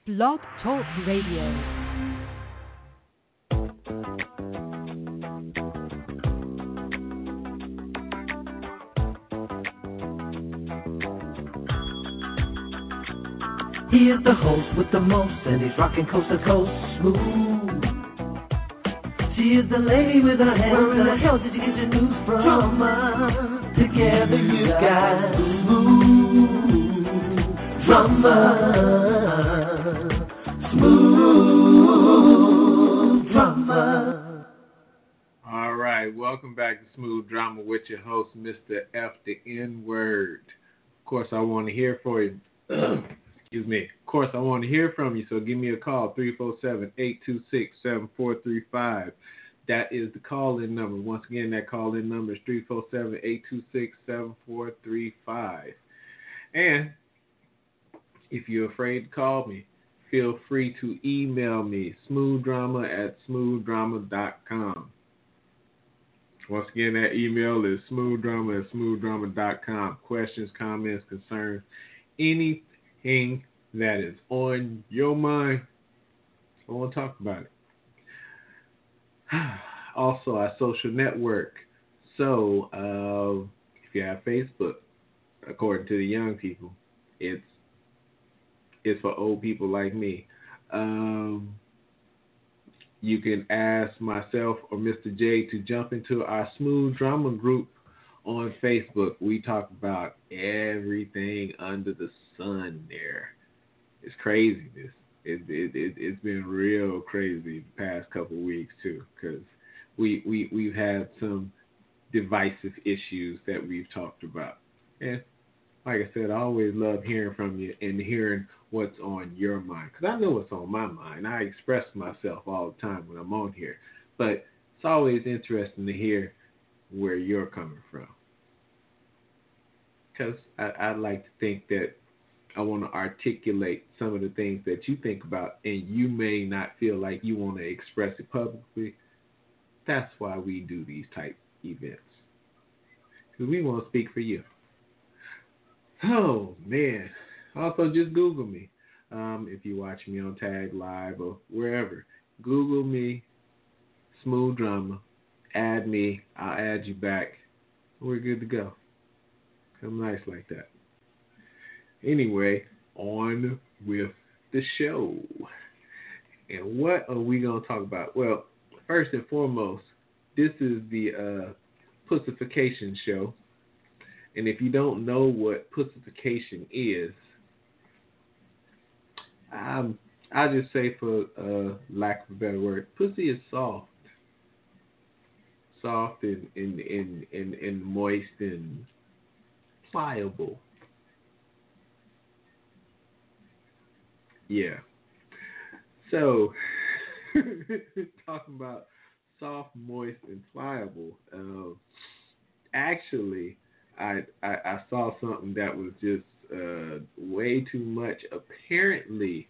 Blog Talk Radio. He is the host with the most, and he's rocking coast to coast smooth. She is the lady with her hands. Where in the hell did you get your news from? Drama. Together you got smooth drama. Smooth drama. All right, welcome back to Smooth Drama with your host, Mr. F, the N-word. Of course, I want to hear from you. Excuse me. Of course, I want to hear from you, so give me a call, 347-826-7435. That is the call-in number. Once again, that call-in number is 347-826-7435. And if you're afraid to call me, feel free to email me, smoothdrama@smoothdrama.com. Once again, that email is smoothdrama@smoothdrama.com. Questions, comments, concerns, anything that is on your mind, I want to talk about it. Also, our social network. So, if you have Facebook, according to the young people, it's for old people like me. You can ask myself or Mr. J to jump into our Smooth Drama group on Facebook. We talk about everything under the sun there. It's craziness. It's been real crazy the past couple of weeks too, because we've had some divisive issues that we've talked about. And like I said, I always love hearing from you and hearing what's on your mind, because I know what's on my mind. I express myself all the time when I'm on here, but it's always interesting to hear where you're coming from, because I like to think that I want to articulate some of the things that you think about, and you may not feel like you want to express it publicly. That's why we do these type events, because we want to speak for you. Oh, man. Also, just Google me. If you watch me on Tag Live or wherever, Google me, Smooth Drama. Add me. I'll add you back. We're good to go. Come nice like that. Anyway, on with the show. And what are we going to talk about? Well, first and foremost, this is the pussification show. And if you don't know what pussification is, I'll just say, for lack of a better word, pussy is soft. Soft and moist and pliable. Yeah. So, talking about soft, moist, and pliable. Actually, I saw something that was just way too much. Apparently,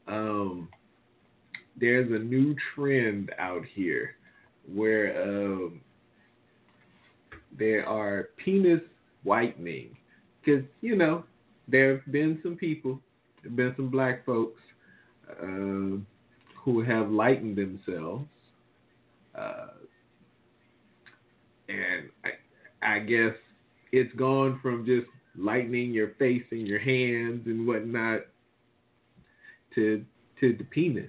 there's a new trend out here where there are penis whitening. Because, there have been some people, there have been some black folks who have lightened themselves. And I guess it's gone from just lightening your face and your hands and whatnot to the penis.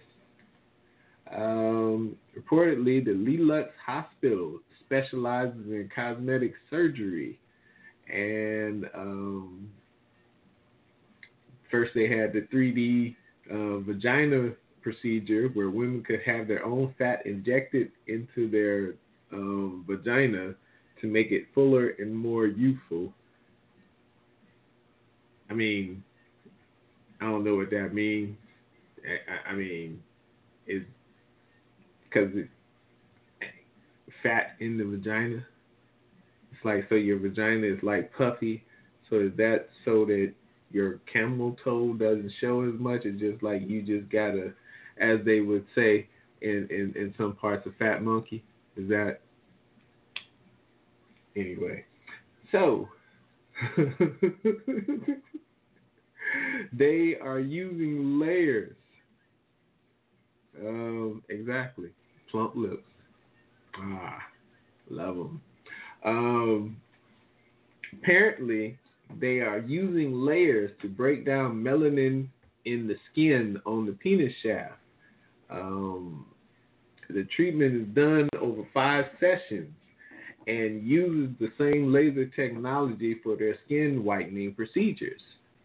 Reportedly, the Lelux Hospital specializes in cosmetic surgery. And first they had the 3D vagina procedure where women could have their own fat injected into their vagina to make it fuller and more youthful. I mean, I don't know what that means. I mean, it's because it's fat in the vagina. It's like, so your vagina is like puffy. So is that so that your camel toe doesn't show as much? It's just like you just gotta, as they would say in some parts of Fat Monkey. Is that? Anyway. So, they are using layers exactly. Plump lips. Ah, love them. Apparently, they are using layers to break down melanin in the skin on the penis shaft. Um, the treatment is done over 5 sessions and uses the same laser technology for their skin whitening procedures.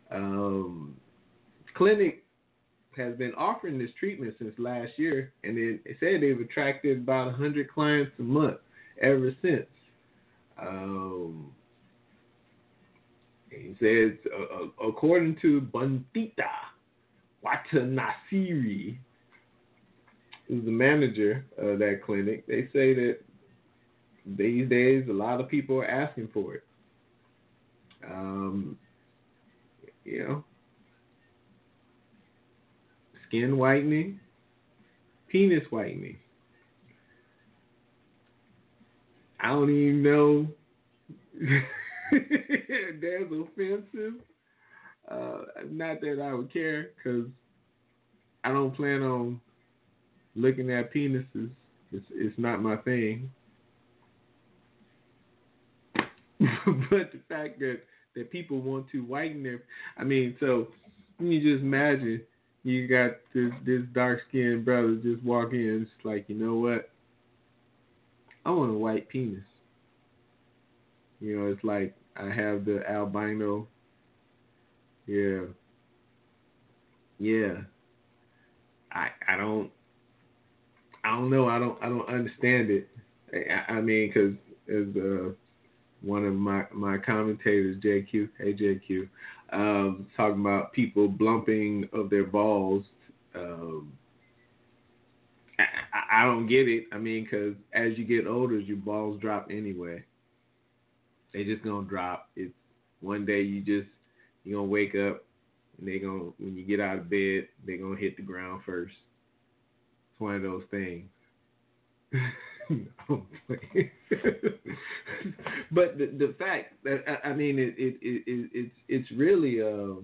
Clinic has been offering this treatment since last year, and it said they've attracted about 100 clients a month ever since. He says, according to Bandita Watanasiri, who's the manager of that clinic, they say that these days a lot of people are asking for it. You know, skin whitening, penis whitening. I don't even know if that's offensive. Not that I would care, because I don't plan on looking at penises. It's not my thing. But the fact that people want to whiten their, so you just imagine you got this dark skinned brother just walk in, it's like, you know what? I want a white penis. You know, it's like I have the albino. Yeah. I don't know. I don't understand it. Because as one of my commentators, JQ, hey JQ, talking about people blumping of their balls. I don't get it. Because as you get older, your balls drop anyway. They just gonna drop. It's one day you're gonna wake up and when you get out of bed, they're gonna hit the ground first. It's one of those things. But the fact that it's really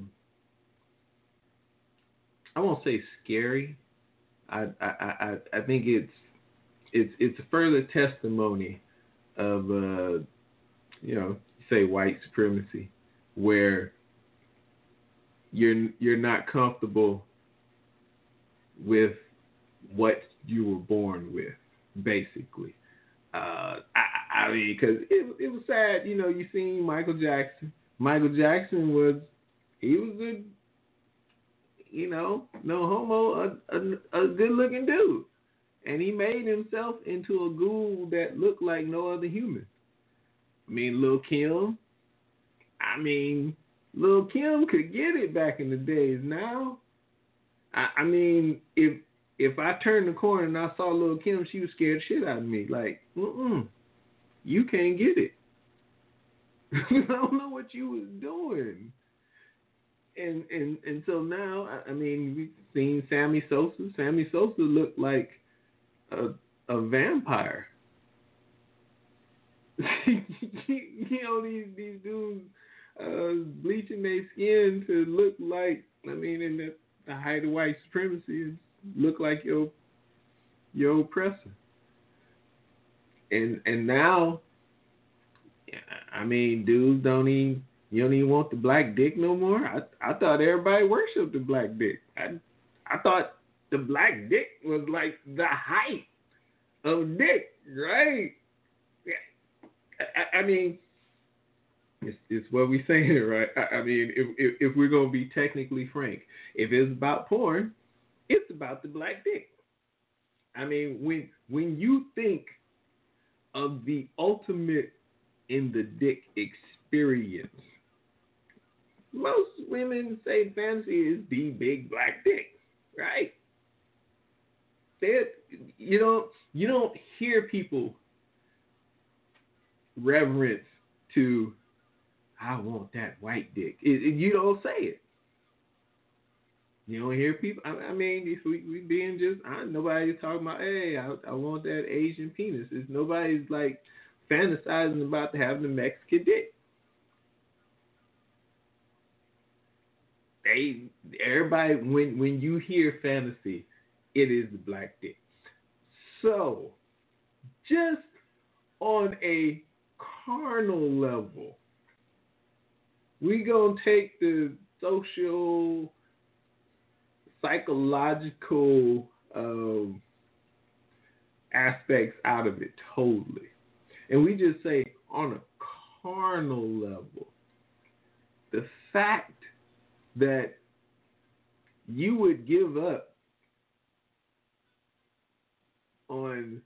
I won't say scary. I think it's a further testimony of say white supremacy, where you're not comfortable with what you were born with, basically. Because it was sad. You seen Michael Jackson. Michael Jackson was a no homo, a good looking dude, and he made himself into a ghoul that looked like no other human. Lil' Kim. Lil' Kim could get it back in the days. Now, if I turned the corner and I saw Lil' Kim, she was scared the shit out of me. Like, you can't get it. I don't know what you was doing. And so now, we've seen Sammy Sosa. Sammy Sosa looked like a vampire. These dudes bleaching their skin to look like, in the height of white supremacy, look like your oppressor. And now, dudes don't even want the black dick no more. I thought everybody worshipped the black dick. I thought the black dick was like the height of dick, right? It's what we saying, right? If we're gonna be technically frank, if it's about porn, it's about the black dick. When you think of the ultimate in the dick experience, most women say fantasy is the big black dick, right? You don't hear people reverence to, I want that white dick. You don't say it. You don't hear people. We being just, nobody's talking about, hey, I want that Asian penis. Nobody's like fantasizing about to have the Mexican dick. Everybody, when you hear fantasy, it is the black dick. So, just on a carnal level, we gonna take the social, psychological aspects out of it totally. And we just say on a carnal level, the fact that you would give up on,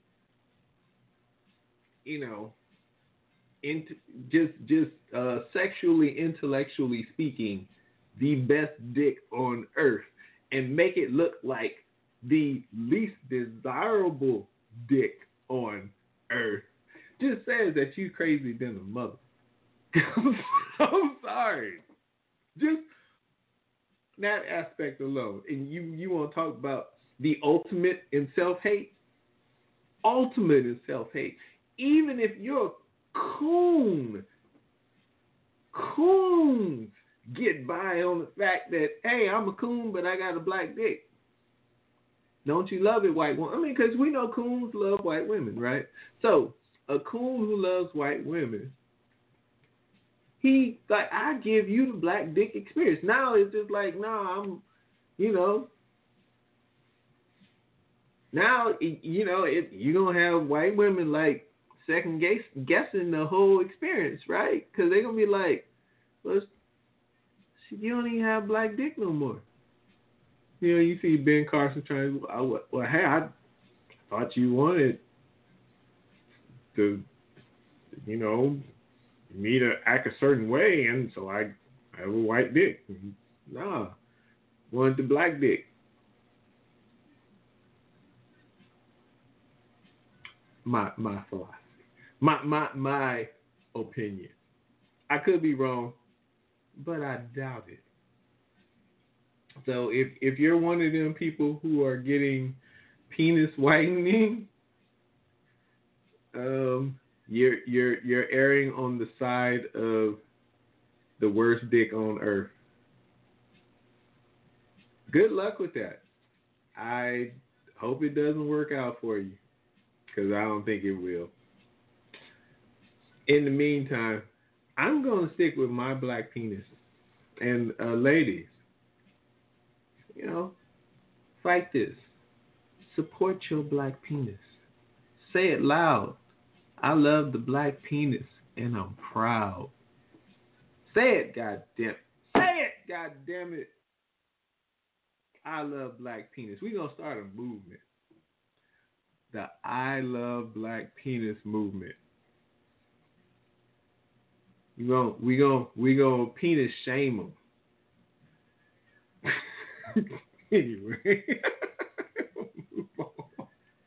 sexually, intellectually speaking, the best dick on earth and make it look like the least desirable dick on earth just says that you crazy than a mother. I'm sorry. Just that aspect alone. And you want to talk about the ultimate in self-hate? Ultimate in self-hate. Even if you're a coons get by on the fact that, hey, I'm a coon, but I got a black dick. Don't you love it, white woman? I mean, because we know coons love white women, right? So, a coon who loves white women, I give you the black dick experience. Now it's just like, no, now, if you don't have white women like second guessing the whole experience, right? Because they're going to be like, well, you don't even have black dick no more. You see Ben Carson trying to, hey, I thought you wanted to, me to act a certain way, and so I have a white dick. Nah, wanted the black dick. My philosophy, my opinion. I could be wrong, but I doubt it. So if you're one of them people who are getting penis whitening, you're erring on the side of the worst dick on earth. Good luck with that. I hope it doesn't work out for you, because I don't think it will. In the meantime, I'm going to stick with my black penis. And ladies, fight this. Support your black penis. Say it loud. I love the black penis, and I'm proud. Say it, goddamn. Say it, goddamn it. I love black penis. We're going to start a movement. The I love black penis movement. We gonna penis shame them. Anyway. Move on.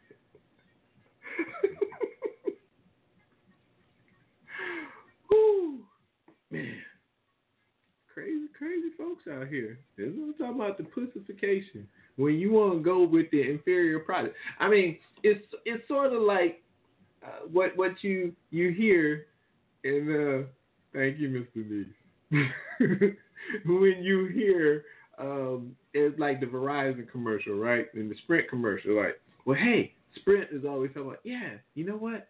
Whew. Man. Crazy folks out here. This is what I'm talking about, the pussification. When you want to go with the inferior product. I mean, it's sort of like what you hear in thank you, Mr. Neese. When you hear it's like the Verizon commercial, right? And the Sprint commercial, like, well, hey, Sprint is always talking about, yeah, you know what?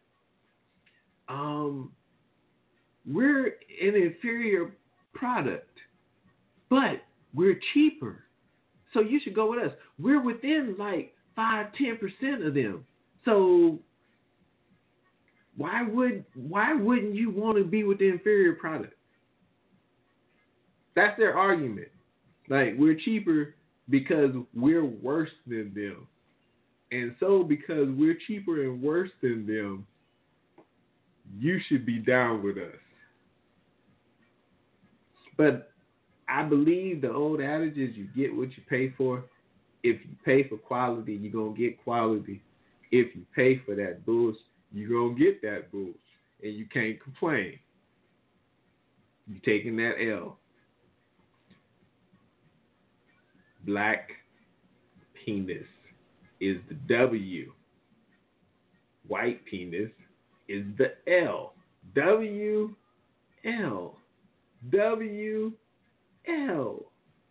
We're an inferior product, but we're cheaper. So you should go with us. We're within like 5-10% of them. So why wouldn't you want to be with the inferior product? That's their argument. Like, we're cheaper because we're worse than them. And so because we're cheaper and worse than them, you should be down with us. But I believe the old adage is you get what you pay for. If you pay for quality, you're going to get quality. If you pay for that bullshit, you're going to get that bullshit. And you can't complain. You're taking that L. Black penis is the W. White penis is the L. W, L. W, L.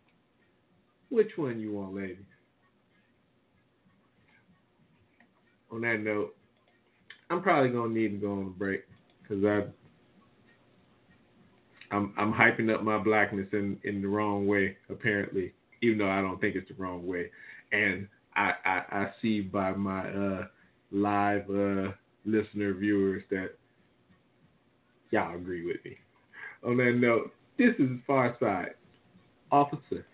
Which one you want, ladies? on that note, I'm probably gonna need to go on a break because I'm hyping up my blackness in the wrong way, apparently, even though I don't think it's the wrong way. And I see by my live listener viewers that y'all agree with me. On that note, this is Far Side Officer.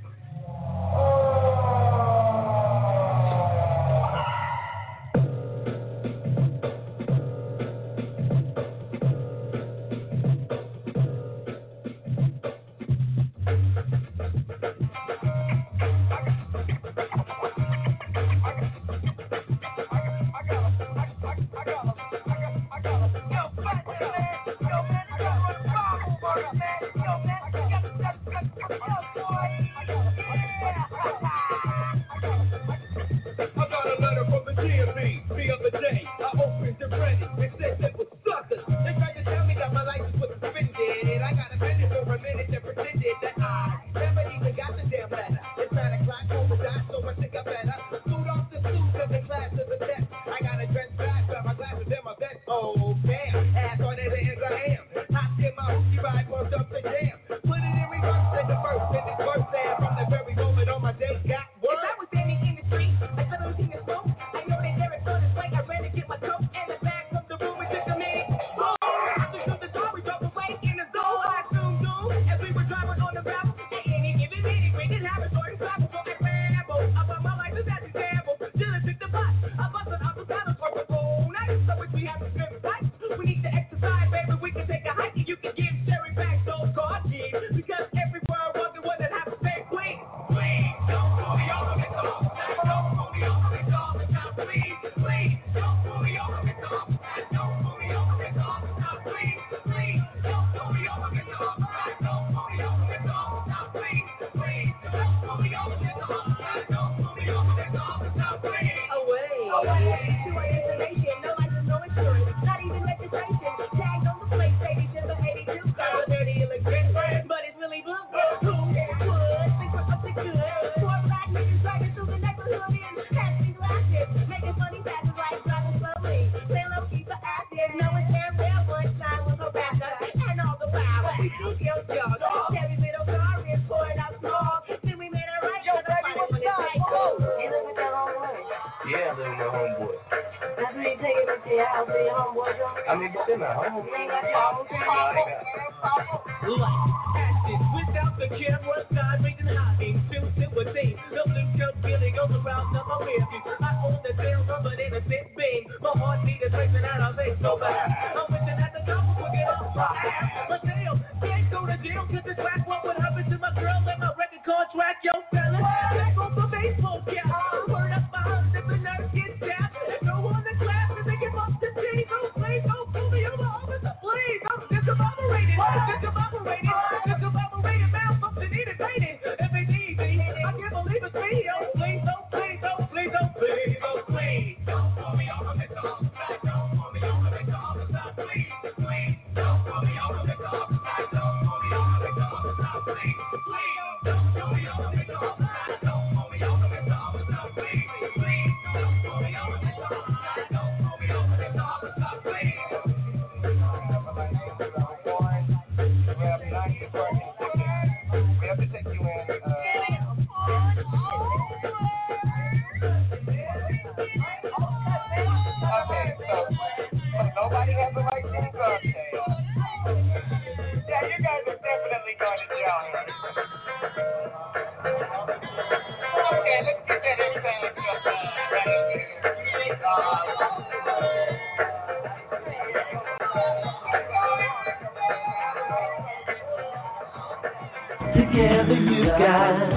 Together you got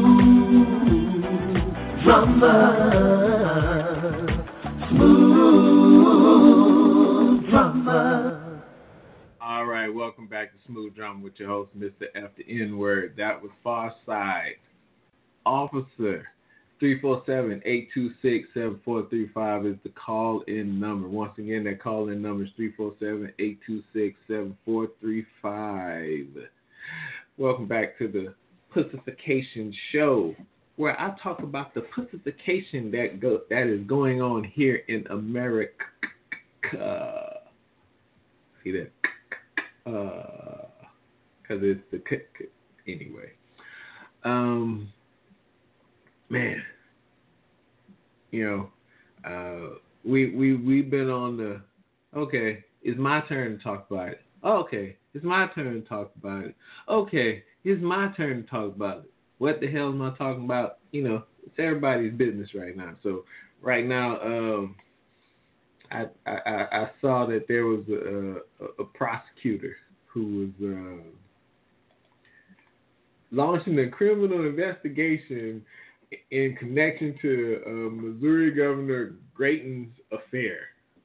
smooth drama. All right, welcome back to Smooth Drama with your host, Mr. F the N-Word. That was Far Side Officer. 347-826-7435 is the call-in number. Once again, that call-in number is 347-826-7435. Welcome back to the Pussification Show. where I talk about the pussification that is going on here in America. See that? Because it's the anyway. Man, we've been on the okay. It's my turn to talk about it. Okay, it's my turn to talk about it. Okay, it's my turn to talk about it. What the hell am I talking about? It's everybody's business right now. So right now, I saw that there was a prosecutor who was launching a criminal investigation in connection to Missouri Governor Grayton's affair.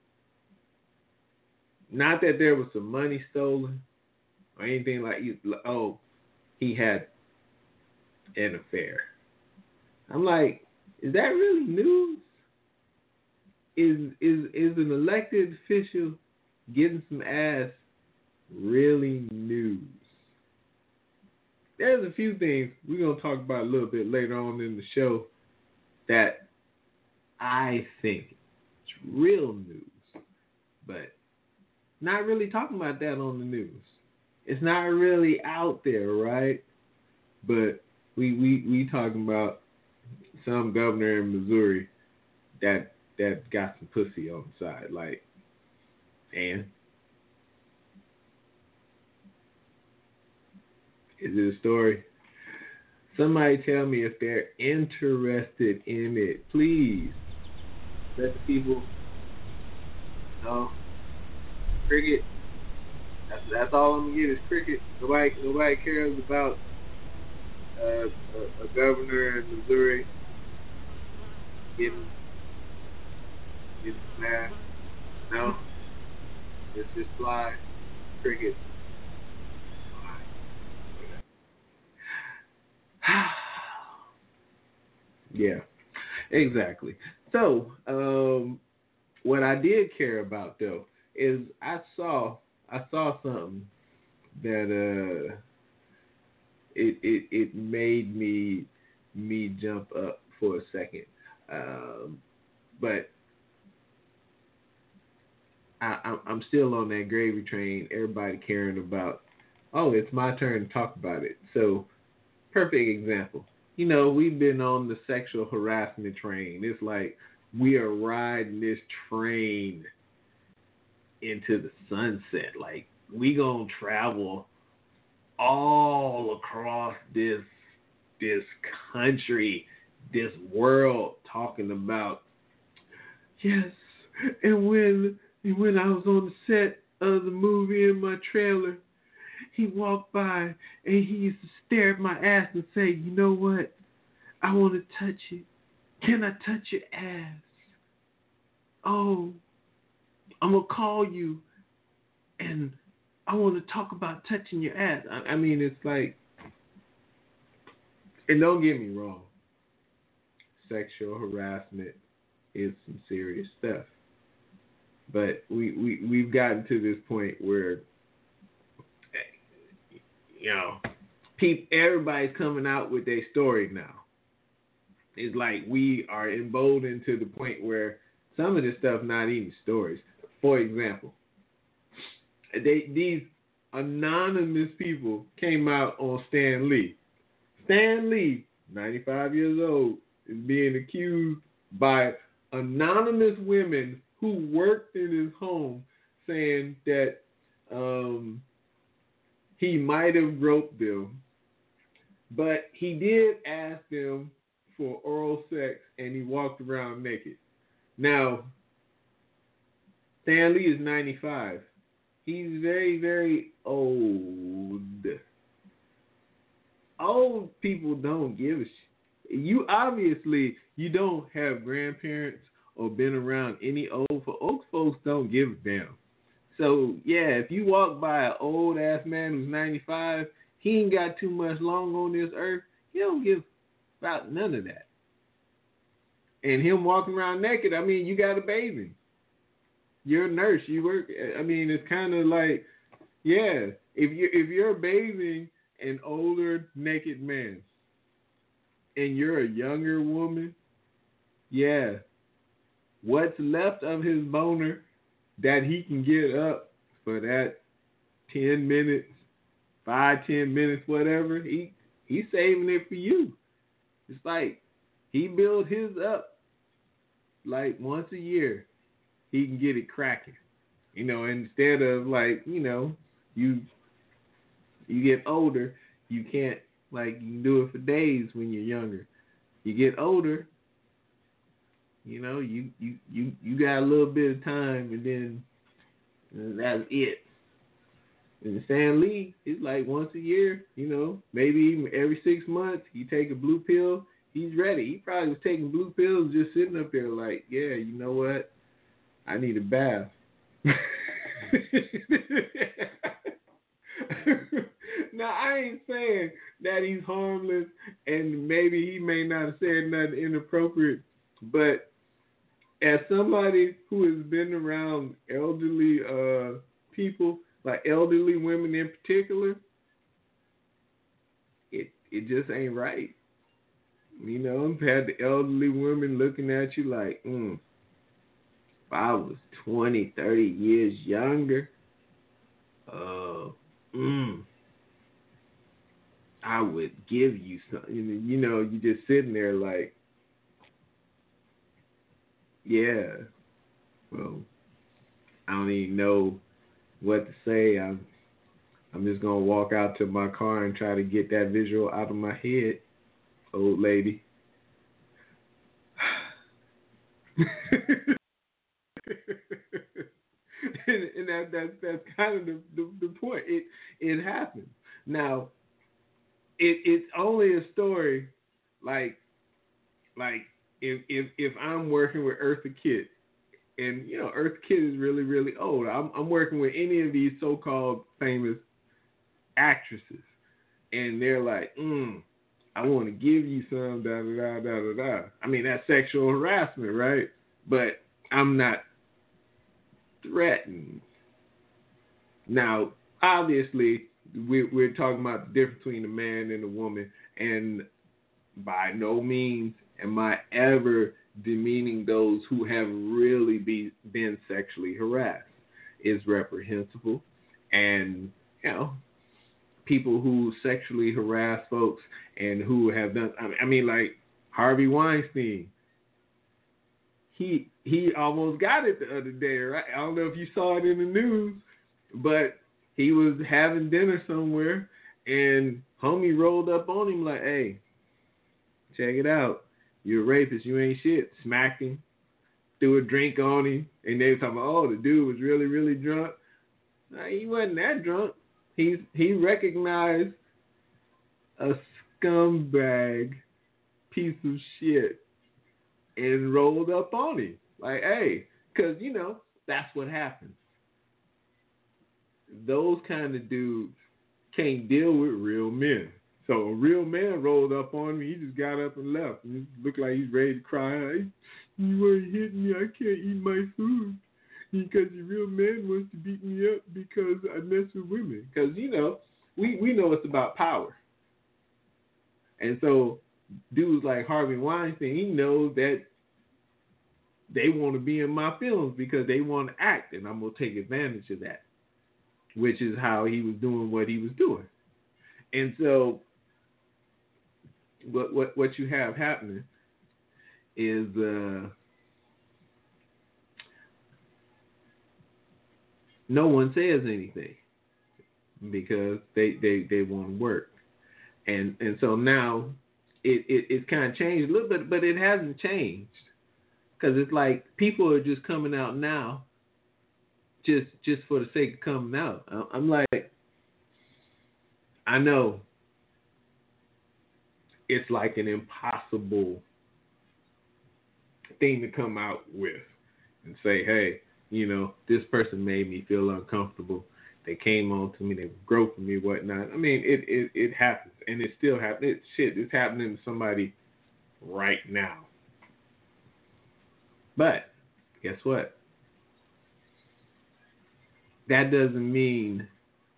Not that there was some money stolen or anything like he had an affair. I'm like, is that really news? Is an elected official getting some ass really news? There's a few things we're going to talk about a little bit later on in the show that I think is real news, but not really talking about that on the news. It's not really out there, right? But we talking about some governor in Missouri that got some pussy on the side, like, and is it a story? Somebody tell me if they're interested in it. Please let the people know. Cricket. That's all I'm gonna get is cricket. Nobody cares about a governor in Missouri getting mad. No, it's just fly cricket. Yeah, exactly. So, what I did care about though is I saw something that it made me jump up for a second, but I'm still on that gravy train. Everybody caring about, it's my turn to talk about it. So, perfect example. We've been on the sexual harassment train. It's like we are riding this train into the sunset. Like, we gonna travel all across this country, this world, talking about, yes, and when I was on the set of the movie in my trailer, he walked by and he used to stare at my ass and say, you know what? I want to touch it. Can I touch your ass? Oh, I'm going to call you and I want to talk about touching your ass. I mean, it's like, and don't get me wrong, sexual harassment is some serious stuff. But we've gotten to this point where, everybody's coming out with their story now. It's like we are emboldened to the point where some of this stuff not even stories. For example, these anonymous people came out on Stan Lee. Stan Lee, 95 years old, is being accused by anonymous women who worked in his home, saying that he might have groped them, but he did ask them for oral sex, and he walked around naked. Now, Stan Lee is 95. He's very, very old. Old people don't give a shit. You don't have grandparents or been around any old folks don't give a damn. So, yeah, if you walk by an old-ass man who's 95, he ain't got too much long on this earth. He don't give about none of that. And him walking around naked, I mean, you got to bathe him. You're a nurse. You work. I mean, it's kind of like, yeah, if you're bathing an older naked man and you're a younger woman, yeah, what's left of his boner that he can get up for that 10 minutes, 5, 10 minutes, whatever, he's saving it for you. It's like he builds his up like once a year. He can get it cracking. Instead of like, you get older, you can't, like, you can do it for days when you're younger. You get older, you got a little bit of time, and then that's it. And Stan Lee, it's like once a year, maybe even every 6 months, he take a blue pill, he's ready. He probably was taking blue pills just sitting up there like, yeah, you know what? I need a bath. Now, I ain't saying that he's harmless and maybe he may not have said nothing inappropriate, but as somebody who has been around elderly people, like elderly women in particular, it just ain't right. I've had the elderly women looking at you like, if I was 20, 30 years younger, I would give you something. You're just sitting there like, yeah, well, I don't even know what to say. I'm just going to walk out to my car and try to get that visual out of my head, old lady. and that's kind of the point. It happens. Now, it's only a story like if I'm working with Eartha Kitt, and Eartha Kitt is really, really old. I'm working with any of these so-called famous actresses, and they're like, I want to give you some da da da da da. I mean, that's sexual harassment, right? But I'm not threatened. Now, obviously, we're talking about the difference between a man and a woman, and by no means am I ever demeaning those who have really been sexually harassed. It's reprehensible, and people who sexually harass folks and who have done. I mean, like Harvey Weinstein. He almost got it the other day, right? I don't know if you saw it in the news, but he was having dinner somewhere, and homie rolled up on him like, hey, check it out. You're a rapist. You ain't shit. Smacked him, threw a drink on him, and they were talking about, oh, the dude was really, really drunk. No, he wasn't that drunk. He recognized a scumbag piece of shit and rolled up on him. Like, hey, because, that's what happens. Those kind of dudes can't deal with real men. So a real man rolled up on me. He just got up and left. And it looked like he's ready to cry. Hey, you ain't hitting me. I can't eat my food. Because the real man wants to beat me up because I mess with women. Because, we know it's about power. And so dudes like Harvey Weinstein, he knows that they want to be in my films because they want to act, and I'm going to take advantage of that, which is how he was doing what he was doing. And so what you have happening is no one says anything because they want to work. And so now it's kind of changed a little bit, but it hasn't changed. Because it's like people are just coming out now just for the sake of coming out. I'm like, I know it's like an impossible thing to come out with and say, hey, this person made me feel uncomfortable. They came on to me, they were groping me, whatnot. I mean, it happens, and it still happens. It's happening to somebody right now. But guess what? That doesn't mean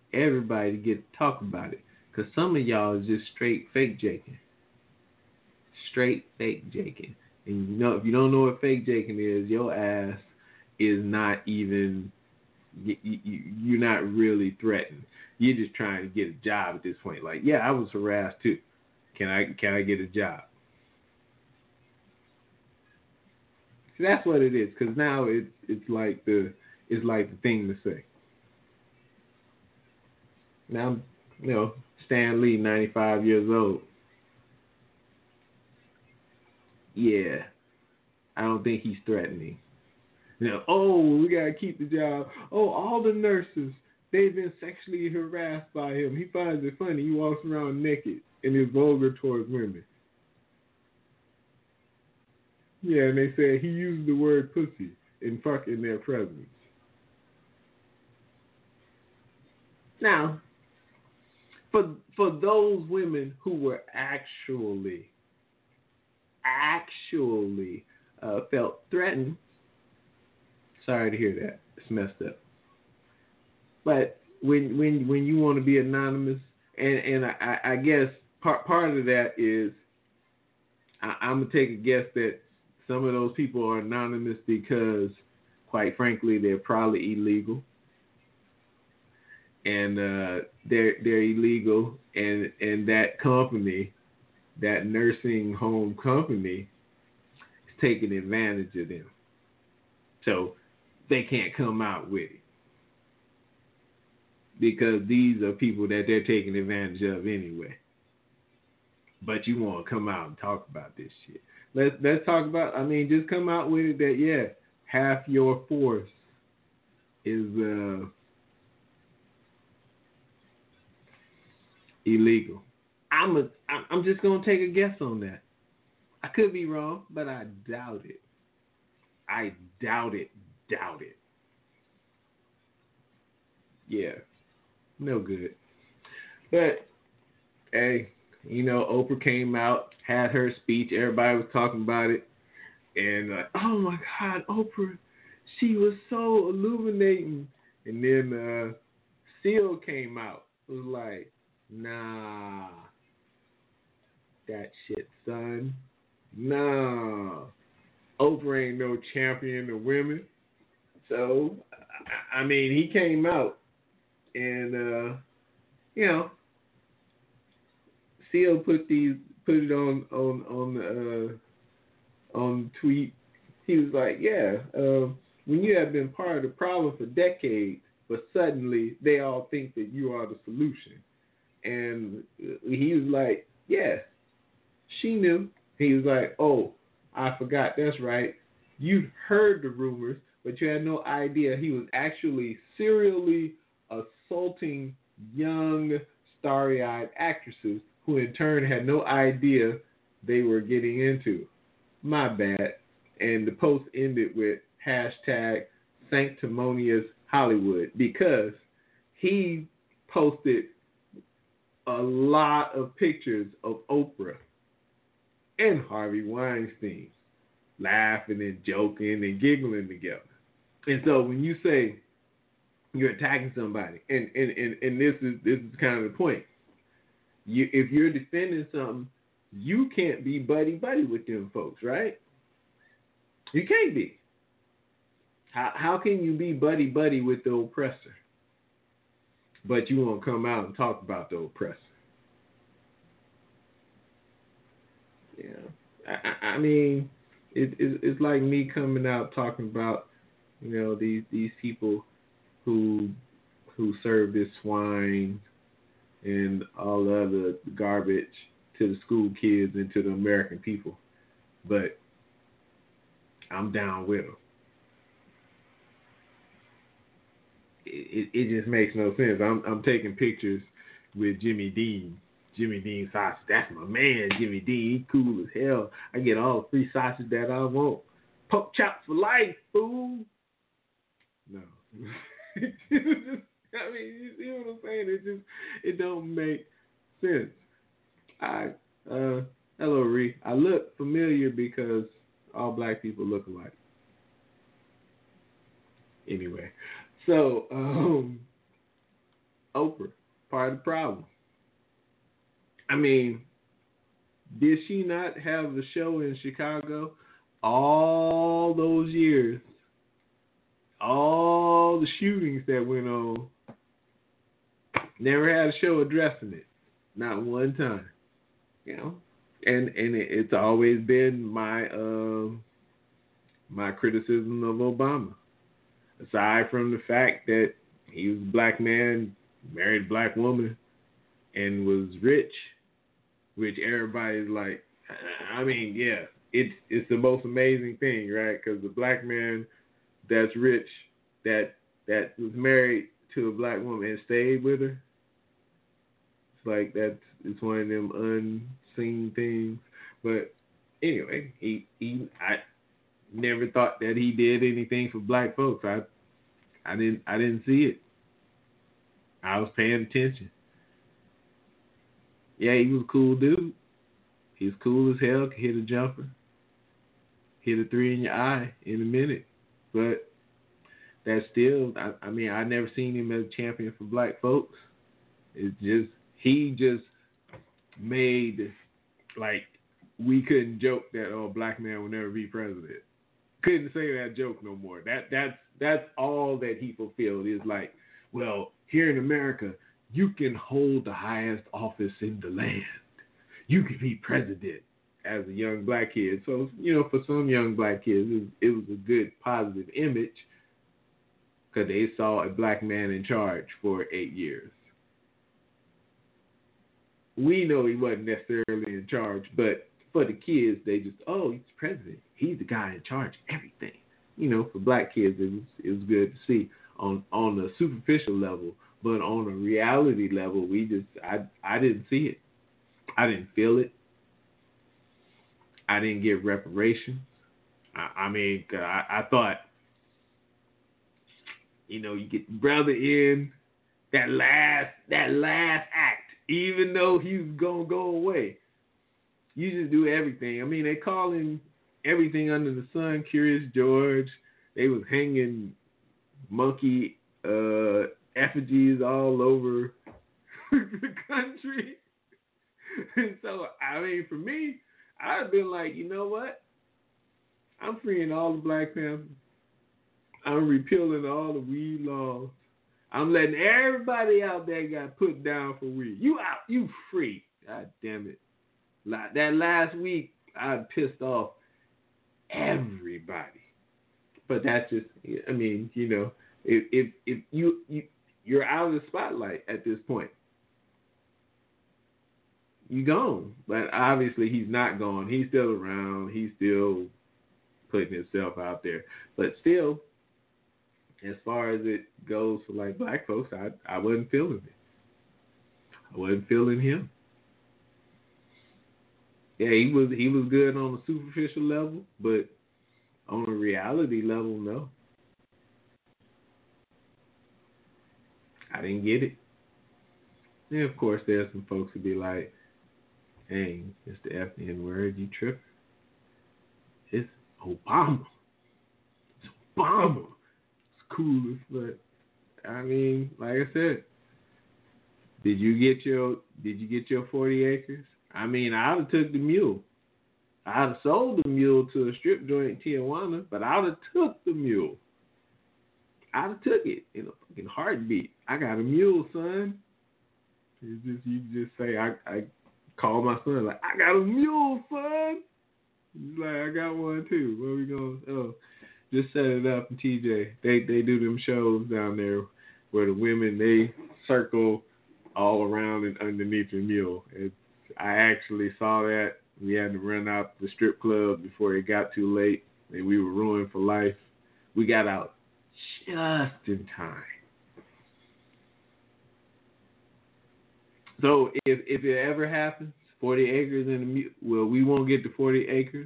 everybody get to talk about it. Because some of y'all is just straight fake jaking. straight fake jaking. And you know, if you don't know what fake jaking is, your ass is not even, you're not really threatened. You're just trying to get a job at this point. Like, yeah, I was harassed too. Can I get a job? So that's what it is. Because now it's like the thing to say. Now, you know, Stan Lee, 95 years old. Yeah, I don't think he's threatening. You know, oh, we gotta keep the job. Oh, all the nurses, they've been sexually harassed by him. He finds it funny. He walks around naked and is vulgar towards women. Yeah, and they said he used the word pussy and fuck in their presence. Now, for those women who were actually felt threatened, sorry to hear that. It's messed up. But when you want to be anonymous, and I guess part of that is I'm gonna take a guess that some of those people are anonymous because, quite frankly, they're probably illegal, and they're illegal, and that company, that nursing home company, is taking advantage of them, so they can't come out with it because these are people that they're taking advantage of anyway. But you want to come out and talk about this shit. Let's talk about, I mean, just come out with it that, yeah, half your force is illegal. I'm just going to take a guess on that. I could be wrong, but I doubt it. I doubt it. Yeah, no good. But, hey, you know, Oprah came out, had her speech. Everybody was talking about it. And like, oh my God, Oprah, she was so illuminating. And then Seal came out. It was like, nah, that shit, son. Nah. Oprah ain't no champion of women. So, I mean, he came out and, you know, Seal put it on tweet. He was like, yeah, when you have been part of the problem for decades, but suddenly they all think that you are the solution. And he was like, yeah, she knew. He was like, oh, I forgot, that's right. You heard the rumors, but you had no idea he was actually serially assaulting young, starry-eyed actresses who in turn had no idea they were getting into. My bad. And the post ended with hashtag sanctimonious Hollywood because he posted a lot of pictures of Oprah and Harvey Weinstein laughing and joking and giggling together. And so when you say you're attacking somebody, and this is kind of the point. If you're defending something, you can't be buddy with them folks, right? You can't be. How can you be buddy with the oppressor, but you won't come out and talk about the oppressor? Yeah, I mean, it's like me coming out talking about, you know, these people who serve this swine and all the other garbage to the school kids and to the American people, but I'm down with them. It just makes no sense. I'm taking pictures with Jimmy Dean. Jimmy Dean sausage. That's my man, Jimmy Dean. He cool as hell. I get all the free sausage that I want. Pork chops for life, fool. No. I mean, you see what I'm saying? It don't make sense. Hello, Ree. I look familiar because all black people look alike. Anyway, so Oprah, part of the problem. I mean, Did she not have a show in Chicago all those years? All the shootings that went on, never had a show addressing it. Not one time. You know? And it's always been my my criticism of Obama. Aside from the fact that he was a black man, married a black woman, and was rich, which everybody's like, I mean, yeah, it's the most amazing thing, right? Because the black man that's rich, that was married to a black woman and stayed with her, it's like it's one of them unseen things. But anyway, I never thought that he did anything for black folks. I didn't see it. I was paying attention. Yeah, he was a cool dude. He was cool as hell. Could hit a jumper, hit a three in your eye in a minute. But that's still, I mean, I never seen him as a champion for black folks. It's just, he just made, like, we couldn't joke that, oh, black man will never be president. Couldn't say that joke no more. That's all that he fulfilled is like, well, here in America, you can hold the highest office in the land. You can be president as a young black kid. So, you know, for some young black kids, it was a good positive image because they saw a black man in charge for 8 years. We know he wasn't necessarily in charge, but for the kids, they just, oh, he's president. He's the guy in charge of everything. You know, for black kids, it was good to see on the superficial level, but on a reality level, I didn't see it. I didn't feel it. I didn't get reparations. I thought, you know, you get the brother in that last act, even though he's gonna go away. You just do everything. I mean, they call him everything under the sun, Curious George. They was hanging monkey effigies all over the country. And so, I mean, for me, I'd been like, you know what? I'm freeing all the Black Panthers. I'm repealing all the weed laws. I'm letting everybody out there got put down for weed. You out, you free. God damn it. Like that last week, I pissed off everybody. But that's just, I mean, you know, if you're out of the spotlight at this point, you gone. But obviously he's not gone. He's still around. He's still putting himself out there. But still, as far as it goes for like black folks, I wasn't feeling it. I wasn't feeling him. Yeah, he was good on a superficial level, but on a reality level, no. I didn't get it. And of course, there's some folks who be like, dang, it's the F-N word, you tripping. It's Obama. It's Obama. It's cool, but I mean, like I said, did you get your 40 acres? I mean, I'd have took the mule. I'd have sold the mule to a strip joint in Tijuana, but I'd have took the mule. I'd have took it in a fucking heartbeat. I got a mule, son. It's just, you just say, I call my son, like, I got a mule, son. He's like, I got one too. Where we going? Oh, just set it up in TJ. They do them shows down there where the women, they circle all around and underneath the mule. I actually saw that. We had to run out the strip club before it got too late, and we were ruined for life. We got out just in time. So if it ever happens, 40 acres in the mule, well, we won't get to 40 acres.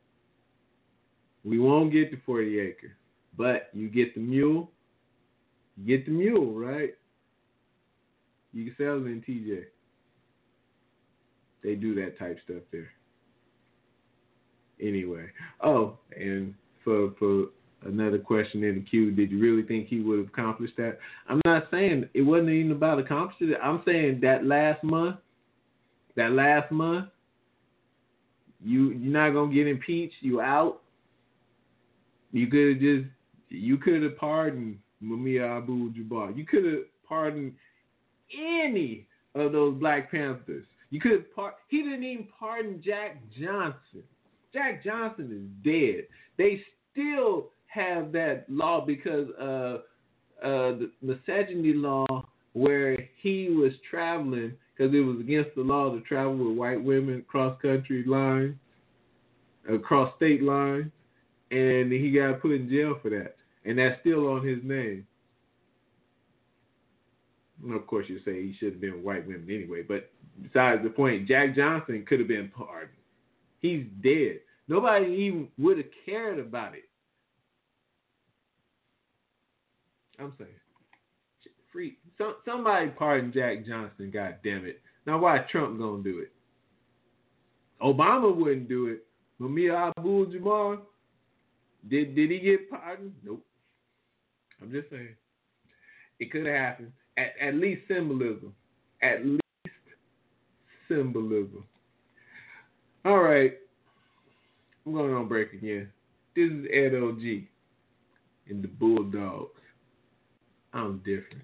We won't get to 40 acres. But you get the mule. You get the mule, right? You can sell it in TJ. They do that type stuff there. Anyway. Oh, and for another question in the queue, did you really think he would have accomplished that? I'm not saying it wasn't even about accomplishing it. I'm saying that last month, You're not gonna get impeached. You out. You could have pardoned Mumia Abu-Jabbar. You could have pardoned any of those Black Panthers. You could he didn't even pardon Jack Johnson. Jack Johnson is dead. They still have that law because of the misogyny law where he was traveling because it was against the law to travel with white women across country lines, across state lines, and he got put in jail for that. And that's still on his name. And of course, you say he should have been white women anyway, but besides the point, Jack Johnson could have been pardoned. He's dead. Nobody even would have cared about it. I'm saying, free. Somebody pardon Jack Johnson, God damn it. Now why Trump gonna do it? Obama wouldn't do it. Mumia Abu-Jabbar, did he get pardoned? Nope. I'm just saying. It could have happened. At least symbolism. At least symbolism. All right. I'm going on break again. This is Ed O.G. and the Bulldogs. I'm different.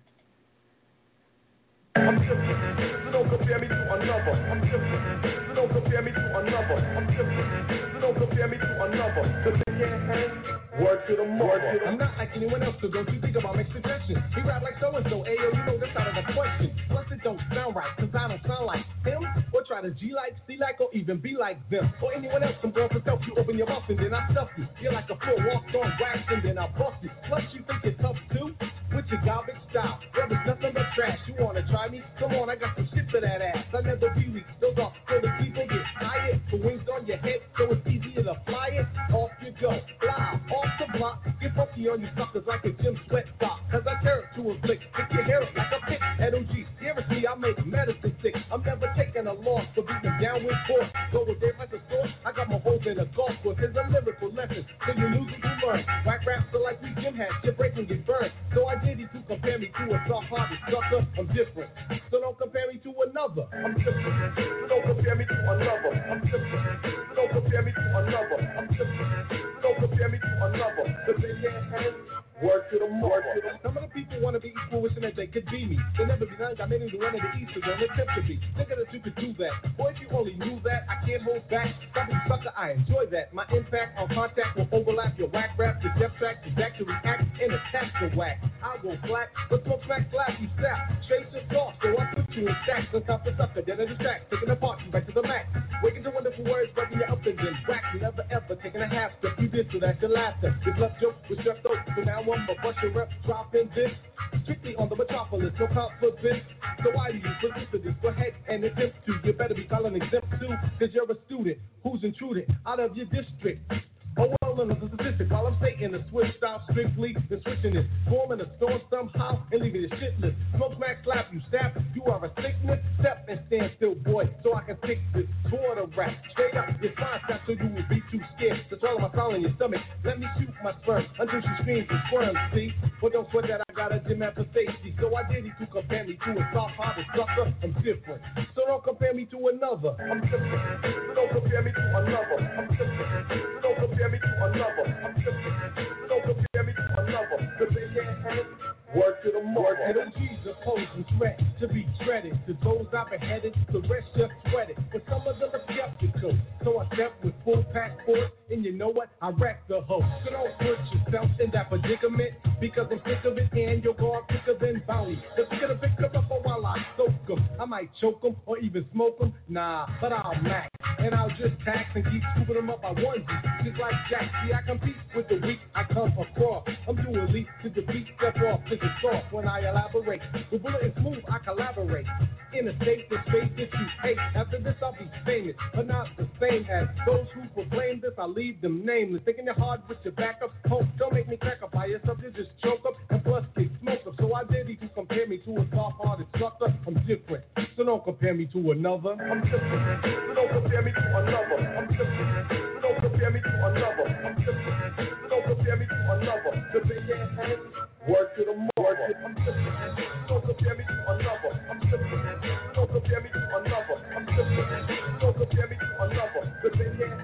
I'm different, so don't compare me to another. I'm different, so don't compare me to another. I'm different, so don't compare me to another. Cause they can't hang, word to the mother. I'm not like anyone else, so don't you think about my suggestion. He rap like so-and-so, ayo, you know that's out of the question. Plus it don't sound right, cause I don't sound like him. Or try to G like, C like, or even be like them. Or anyone else can go for self, you open your mouth and then I stuff you. You're like a full walked on wax and then I bust you. Plus you think you're tough too? With your garbage style, there was nothing but trash. You wanna try me? Come on, I got some shit for that ass. I never be weak, those are so the people get tired. The wings on your head, so it's easier to fly it. Off you go, fly off the block. Get funky on you suckers like a gym sweat sock. Cause I tear it to a flick, if you hear it like a pick. At OG, seriously, I make medicine sick. I'm never taking a loss for beating down with force. Go with it like a sword, I got my holes in a golf course. It's a lyrical lesson, so you lose it, you learn. Whack raps are like we gym hats, shit break and get burned. So I did it to compare me to a soft-hearted sucker. I'm different, so don't compare me to another. I'm different, so don't compare me to another. I'm different, so don't compare me to another. I'm different, so don't compare me to another. Cause they can't hang, word to the mother. Some of the people want to be equal, wishing that they could be me. They'll never be none, got made into one of the East, so don't attempt to be. Thinking that you could do that. Boy, if you only knew that, I can't hold back. Stop it, sucker, I enjoy that. My impact on contact will overlap your whack rap, your depth track, your back to react, and attack the whack. I will flat, but smoke smack, slap, you snap. Chase your thoughts, so I put you in stacks. On top of sucker, then I distract, taking apart, you back to the max. Waking to wonderful words, rubbing you up and then whack. You never ever taking a half step. You did, so that's your laughter. Your bluff joke was just dope, so now I'm a bust your rep, dropping this. Strictly on the metropolis, no confidence. So why do you persist to this? Go ahead and attempt to. You better be calling exempt too, cause you're a student who's intruding out of your district. Oh well, another statistic. While I'm saying the switch stop strictly, the switching is forming a storm somehow and leaving it shitless. Smoke, smack, slap, you snap. You are a sickness. Step and stand still, boy, so I can fix this border rap. Straight up, your spine snap so you will be too scared to swallow my soul in your stomach. Let me shoot my sperm until she screams and squirms. See, but don't sweat that I got a gym for safety. So I did it to compare me to a soft-hearted sucker. I'm different, so don't compare me to another. I'm different, so don't compare me to another. I'm different, so don't compare me to another. I'm different, so don't compare me to another. Cause they can't hang, word to the mother. And OGs are posed and threat to be dreaded. To those I've beheaded, the rest just sweat it. But some of them are skeptical, so I step with full pack force. And you know what? I wreck the hoe. So don't put yourself in that predicament, because I'm sick of it and your guard quicker than bounty. If you're gonna pick them up while I soak them, I might choke them or even smoke them. Nah, but I'll max. And I'll just tax and keep scooping them up by onesies. Just like Jack, see, I compete with the weak I come across. I'm too elite to defeat, step off, this is soft when I elaborate. With bullet and smooth, I collaborate. In a state that space that you hate. After this, I'll be famous, but not the same as those who proclaim this. I leave them nameless. Thinking you're hard with your back up. Hope, don't make me crack up by yourself. You just choke up and plus get smoked up. So I dare you to compare me to a soft-hearted sucker. I'm different, so don't compare me to another. I'm different, so don't compare me to another. I'm different, so don't compare me to another. I'm different, so don't compare me to another. Cause they can't hang, word to the mother. I'm different, so don't compare me to another. I'm different, so don't compare me to another. I'm different, so don't compare me to another. Cause they can't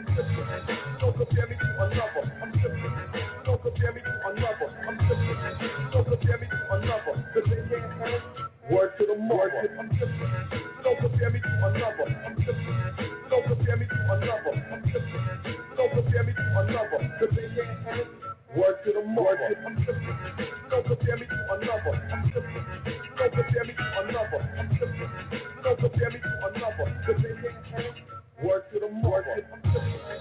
different. So don't compare me to another. I'm different. So don't compare me to another. I'm different. So don't compare me to another. Cause they can't handle word to the mother. I'm different. So don't compare me to another. I'm different. So don't compare me to another. I'm different. So don't compare me to another. Cause they can't handle word to the mother. I'm different. So don't compare me to another. I'm different. So don't compare me to another. I'm different. So don't compare me to another. Cause they can't handle word to the mother. I'm different.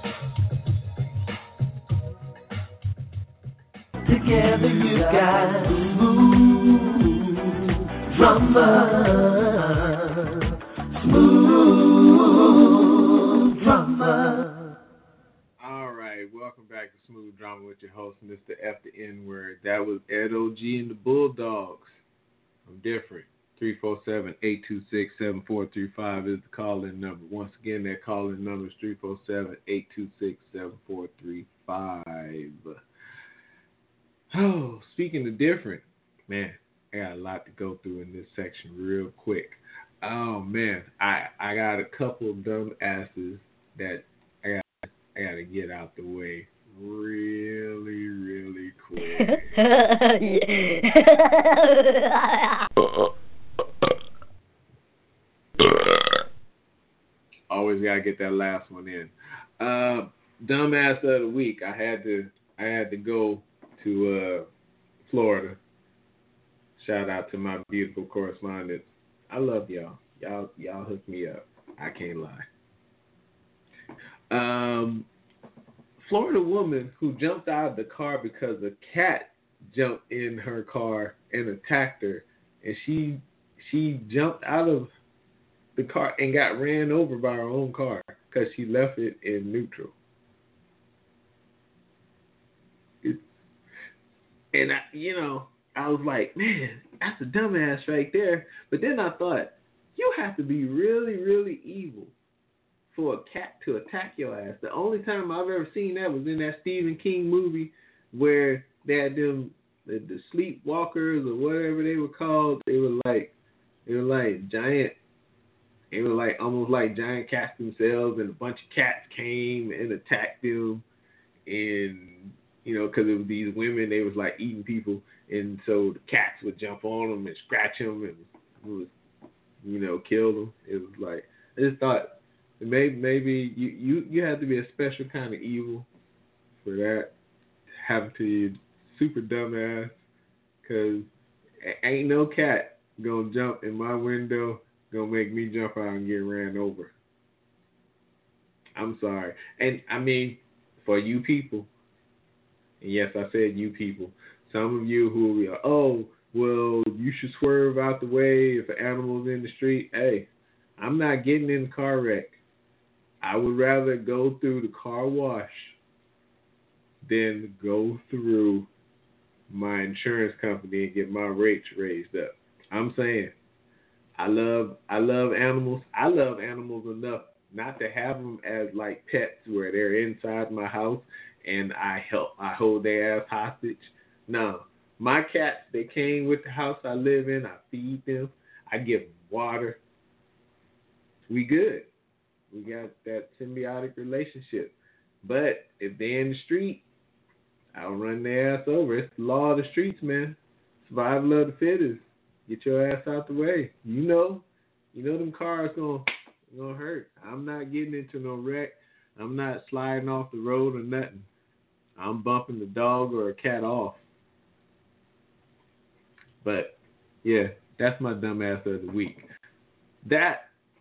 Together you got smooth drama, smooth drama. All right, welcome back to Smooth Drama with your host, Mr. F the N-Word. That was Ed O.G. and the Bulldogs. I'm different. 347-826-7435 is the call-in number. Once again, that call-in number is 347-826-7435. Oh, speaking of different, man, I got a lot to go through in this section real quick. Oh man, I got a couple of dumb asses that I got to get out the way really, really quick. Always gotta get that last one in. Dumbass of the week. I had to go to Florida. Shout out to my beautiful correspondents. I love y'all. Y'all hook me up. I can't lie. Florida woman who jumped out of the car because a cat jumped in her car and attacked her, and she jumped out of the car and got ran over by her own car because she left it in neutral. And I was like, man, that's a dumbass right there. But then I thought, you have to be really, really evil for a cat to attack your ass. The only time I've ever seen that was in that Stephen King movie where they had them the sleepwalkers or whatever they were called. They were like giant. They were like almost like giant cats themselves, and a bunch of cats came and attacked them, and because it was these women, they was like eating people, and so the cats would jump on them and scratch them and kill them. It was like, I just thought maybe you have to be a special kind of evil for that happen to you, super dumbass, because ain't no cat gonna jump in my window gonna make me jump out and get ran over. I'm sorry. And I mean, for you people, and yes, I said you people, some of you who will be like, oh, well, you should swerve out the way if an animal's in the street. Hey, I'm not getting in the car wreck. I would rather go through the car wash than go through my insurance company and get my rates raised up. I'm saying, I love animals. I love animals enough not to have them as like pets where they're inside my house and I hold their ass hostage. No, my cats, they came with the house I live in. I feed them. I give them water. We good. We got that symbiotic relationship. But if they're in the street, I'll run their ass over. It's the law of the streets, man. Survival of the fittest. Get your ass out the way. You know them cars gonna hurt. I'm not getting into no wreck. I'm not sliding off the road or nothing. I'm bumping the dog or a cat off. But yeah, that's my dumbass of the week. That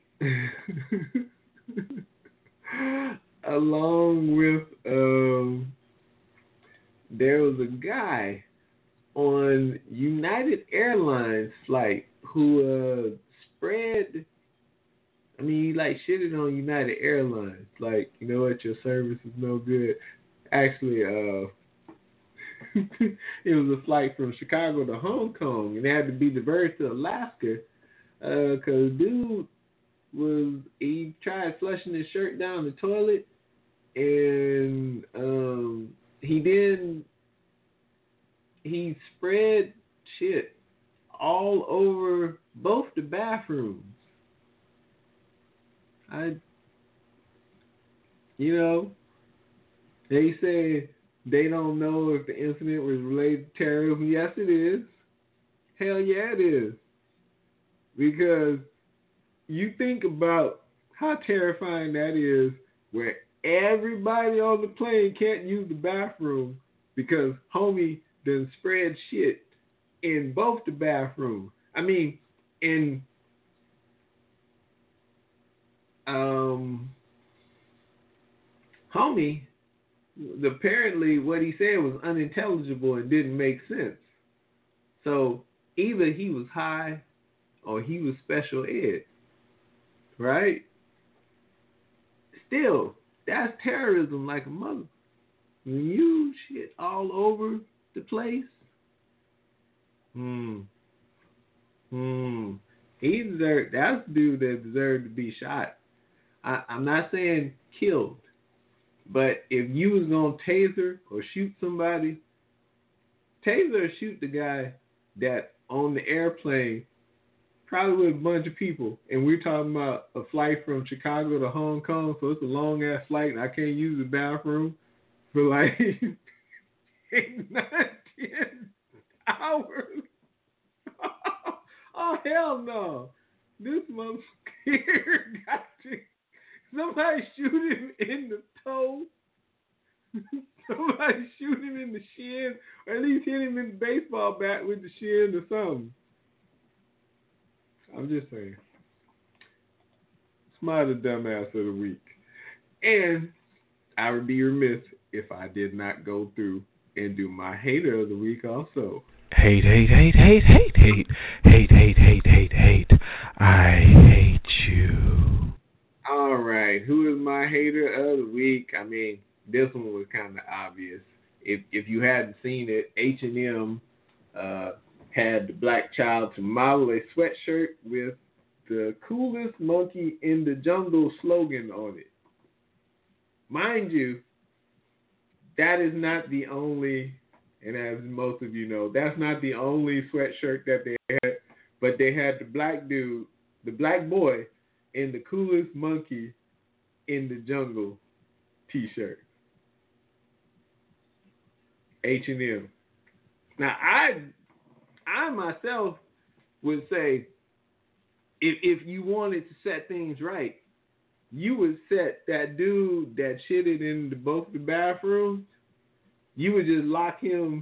along with there was a guy on United Airlines flight who spread, I mean, he like shitted on United Airlines. Like, you know what, your service is no good. Actually, it was a flight from Chicago to Hong Kong, and it had to be diverted to Alaska because dude he tried flushing his shirt down the toilet, and he spread shit all over both the bathrooms. You know, they say they don't know if the incident was related to terrorism. Yes, it is. Hell yeah, it is. Because you think about how terrifying that is, where everybody on the plane can't use the bathroom because homie done spread shit in both the bathrooms. I mean, in homie, apparently what he said was unintelligible and didn't make sense. So either he was high or he was special ed, right? Still, that's terrorism like a mother. When you shit all over the place, he deserved. That's the dude that deserved to be shot. I'm not saying killed, but if you was gonna taser or shoot somebody, taser or shoot the guy that on the airplane, probably with a bunch of people, and we're talking about a flight from Chicago to Hong Kong, so it's a long ass flight, and I can't use the bathroom for like 8, 9, 10 hours. Oh hell no! This motherfucker got to somebody shoot him in the toe. Somebody shoot him in the shin, or at least hit him in the baseball bat with the shin or something. I'm just saying. Smarter dumbass of the week. And I would be remiss if I did not go through and do my hater of the week also. Hate. I hate you. All right. Who is my hater of the week? I mean, this one was kind of obvious. If you hadn't seen it, H&M had the Black Child to model a sweatshirt with the coolest monkey in the jungle slogan on it. Mind you, that is not the only, and as most of you know, that's not the only sweatshirt that they had, but they had the black dude, the black boy, in the coolest monkey in the jungle t-shirt. H&M. Now, I myself would say, if you wanted to set things right, you would set that dude that shitted in both the bathrooms, you would just lock him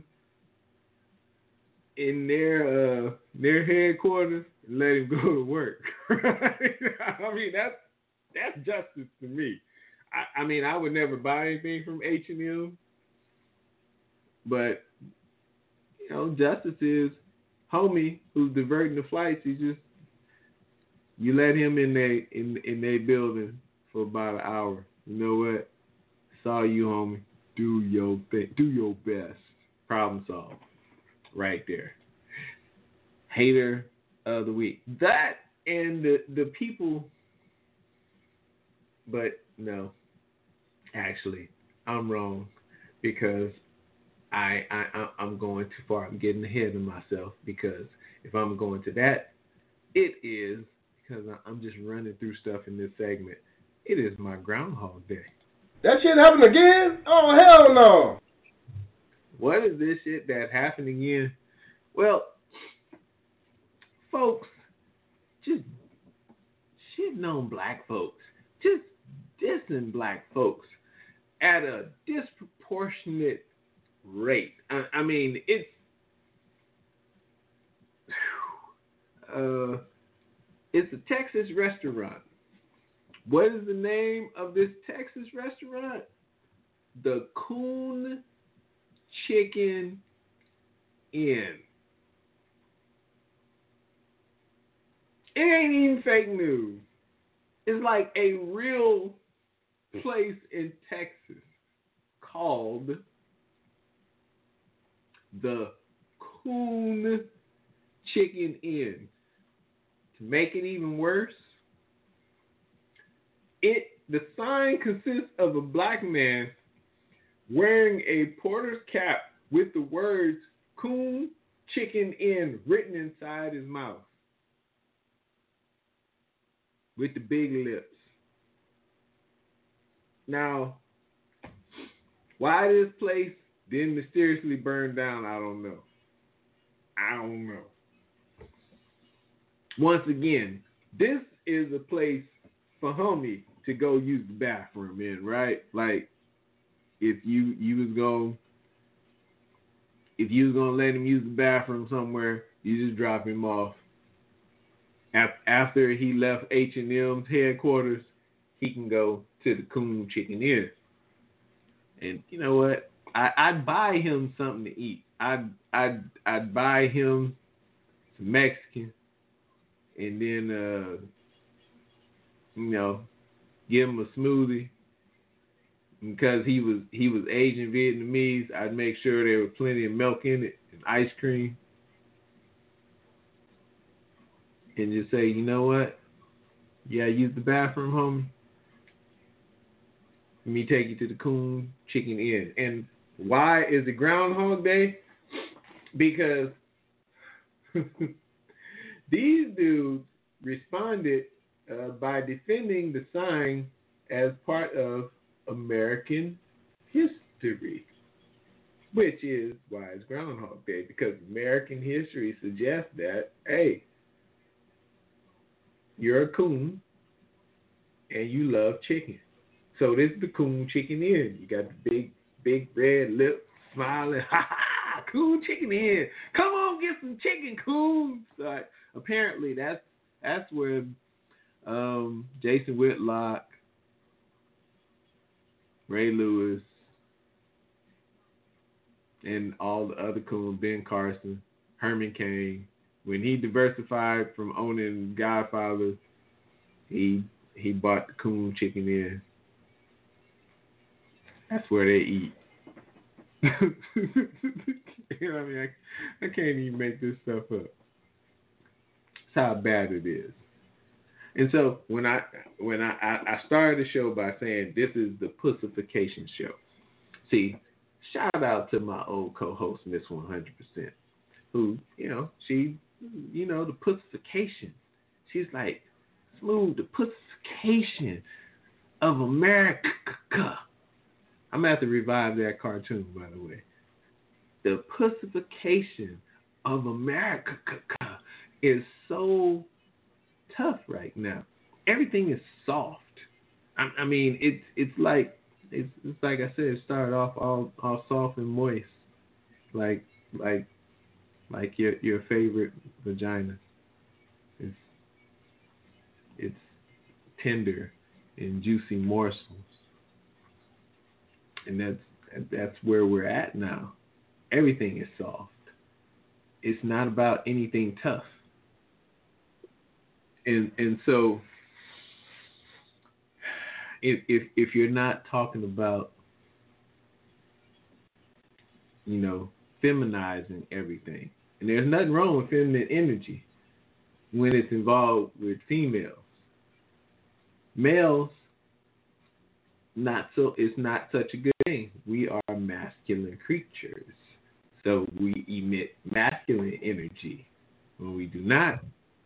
in their headquarters and let him go to work. I mean, that's justice to me. I mean, I would never buy anything from H&M, but you know, justice is homie who's diverting the flights. You let him in their building for about an hour. You know what? Saw you, homie. Do your thing. Do your best. Problem solved. Right there. Hater of the week. That and the people. But no, actually, I'm wrong because I'm going too far. I'm getting ahead of myself because if I'm going to that, it is because I'm just running through stuff in this segment. It is my Groundhog Day. That shit happened again? Oh, hell no. What is this shit that happened again? Well, folks, just shitting on black folks. Just dissing black folks at a disproportionate rate. I mean, it's a Texas restaurant. What is the name of this Texas restaurant? The Coon Chicken Inn. It ain't even fake news. It's like a real place in Texas called the Coon Chicken Inn. To make it even worse, the sign consists of a black man wearing a porter's cap with the words Coon Chicken Inn written inside his mouth with the big lips. Now, why this place didn't mysteriously burn down, I don't know. Once again, this is a place for homie to go use the bathroom in, right? Like, if you was gonna let him use the bathroom somewhere, you just drop him off. After he left H&M's headquarters, he can go to the Coon Chicken Inn. And you know what? I'd buy him something to eat. I'd buy him some Mexican, and then give him a smoothie. Because he was Asian Vietnamese, I'd make sure there was plenty of milk in it and ice cream. And just say, you know what? Yeah, use the bathroom, homie. Let me take you to the Coon Chicken Inn. And why is it Groundhog Day? Because these dudes responded by defending the sign as part of American history, which is why it's Groundhog Day, because American history suggests that, hey, you're a coon and you love chicken. So this is the Coon Chicken Inn. You got the big red lips, smiling, ha ha, Coon Chicken Inn. Come on, get some chicken, coons. Apparently that's where Jason Whitlock, Ray Lewis, and all the other coons, Ben Carson, Herman Cain, when he diversified from owning Godfather, he bought the Coon Chicken Inn. That's where they eat. You know what I mean? I can't even make this stuff up. That's how bad it is. And so when I started the show by saying this is the pussification show. See, shout out to my old co-host, Miss 100%, who, she, the pussification. She's like, Smooth, the pussification of America. I'm going to have to revive that cartoon, by the way. The pussification of America is so tough right now. Everything is soft. I mean, it's like I said, it started off all soft and moist, like your favorite vagina. It's tender and juicy morsels, and that's where we're at now. Everything is soft. It's not about anything tough. And so if you're not talking about, feminizing everything, and there's nothing wrong with feminine energy when it's involved with females. Males, it's not such a good thing. We are masculine creatures. So we emit masculine energy. When we do not,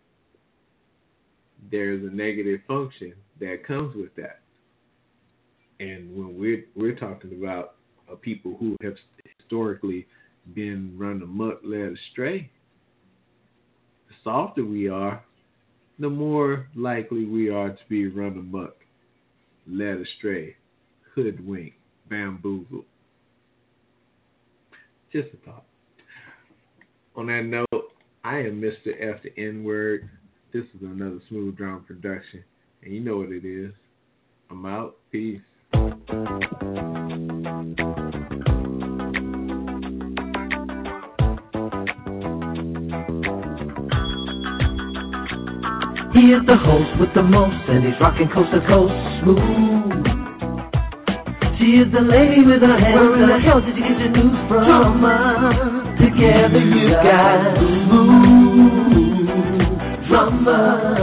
there's a negative function that comes with that. And when we're talking about people who have historically been run amok, led astray, the softer we are, the more likely we are to be run amok, led astray, hoodwinked, bamboozled. Just a thought. On that note, I am Mr. F the N-word. This is another Smooth Drama production, and you know what it is. I'm out. Peace. He is the host with the most, and he's rocking coast to coast smooth. She is the lady with her hands. Where in the hell did you get your news from? Together you got smooth drama.